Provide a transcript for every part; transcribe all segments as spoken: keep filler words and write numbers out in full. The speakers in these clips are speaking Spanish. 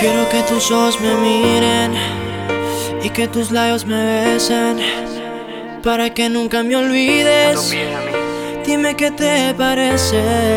Quiero que tus ojos me miren y que tus labios me besen, para que nunca me olvides. Dime qué te parece.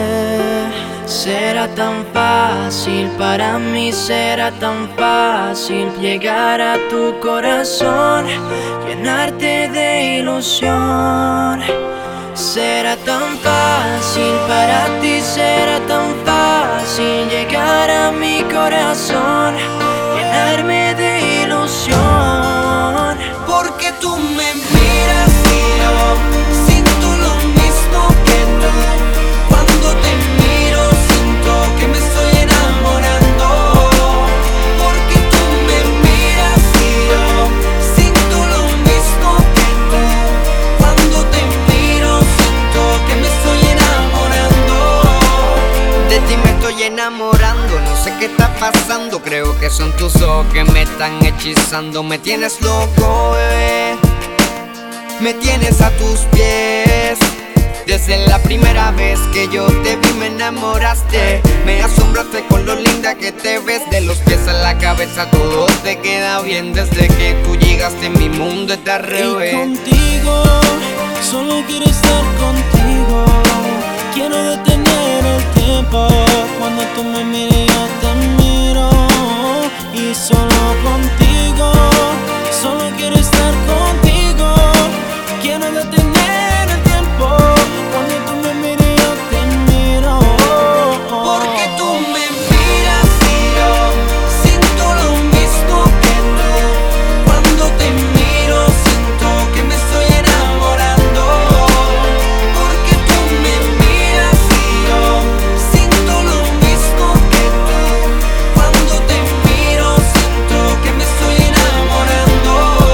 Será tan fácil para mí, será tan fácil llegar a tu corazón, llenarte de ilusión. Será tan fácil para ti, será tan fácil llegar a mi corazón, llenarme de ilusión. Porque tú me miras y yo siento lo mismo que tú. Cuando te miro siento que me estoy enamorando. Porque tú me miras y yo siento lo mismo que tú. Cuando te miro siento que me estoy enamorando. De ti me estoy enamorando, no sé qué está pasando. Creo que son tus ojos que me están hechizando. Me tienes loco, bebé, me tienes a tus pies. Desde la primera vez que yo te vi me enamoraste. Me asombraste con lo linda que te ves. De los pies a la cabeza todo te queda bien. Desde que tú llegaste mi mundo está al revés. Y contigo, solo quiero estar contigo. Quiero detener el tiempo. Cuando tú me mires yo te miro. Y solo contigo, solo quiero estar contigo. Quiero detener el tiempo. Cuando tú me mires yo te miro. Porque tú me miras y yo siento lo mismo que tú. Cuando te miro siento que me estoy enamorando. Porque tú me miras y yo siento lo mismo que tú. Cuando te miro siento que me estoy enamorando.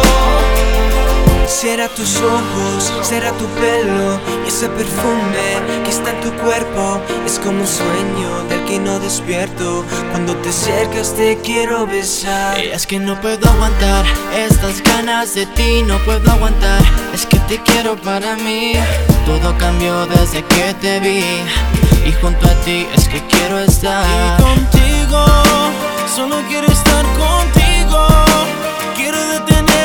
Será tus ojos, será tu pelo y ese perfume que está en tu cuerpo. Es como un sueño del que no despierto. Cuando te acercas te quiero besar. Y es que no puedo aguantar estas ganas de ti, no puedo aguantar. Es que te quiero para mí. Todo cambió desde que te vi, y junto a ti es que quiero estar. Y contigo, solo quiero estar contigo. Quiero detener